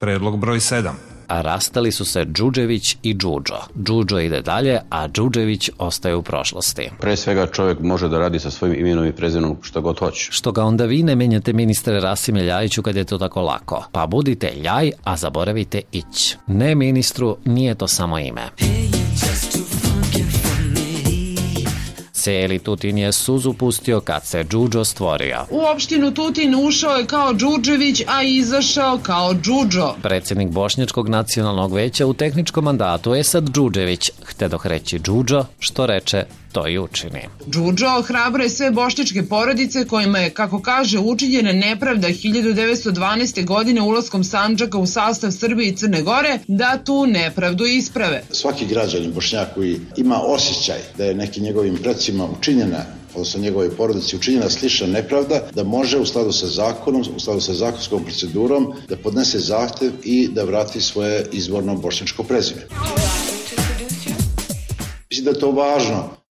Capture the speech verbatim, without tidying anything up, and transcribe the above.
Predlog broj sedam. A rastali su se Đuđević i Đuđo. Đuđo ide dalje, a Đuđević ostaje u prošlosti. Pre svega čovjek može da radi sa svojim imenom i prezimenom što god hoće. Što ga onda vi ne menjate, ministre Rasime Ljajiću, kad je to tako lako? Pa budite Ljaj, a zaboravite Ić. Ne, ministru, nije to samo ime. Cijeli Tutin je suzu pustio kad se Đuđo stvorio. U opštinu Tutin ušao je kao Đuđević, a izašao kao Đuđo. Predsjednik Bošnjačkog nacionalnog veća u tehničkom mandatu je sad Đuđević. Htedoh reći Đuđo, što reče, to i učini. Đuđo ohrabruje sve bošnjačke porodice kojima je, kako kaže, učinjena nepravda hiljadu devetsto dvanaeste. godine ulaskom Sandžaka u sastav Srbije i Crne Gore, da tu nepravdu isprave. Svaki građanin Bošnjak koji ima osjećaj da je nekim njegovim precima učinjena, odnosno njegove porodici učinjena slična nepravda, da može u skladu sa zakonom, u skladu sa zakonskom procedurom, da podnese zahtev i da vrati svoje izvorno bošnjačko prezime. Mislim da je to važno.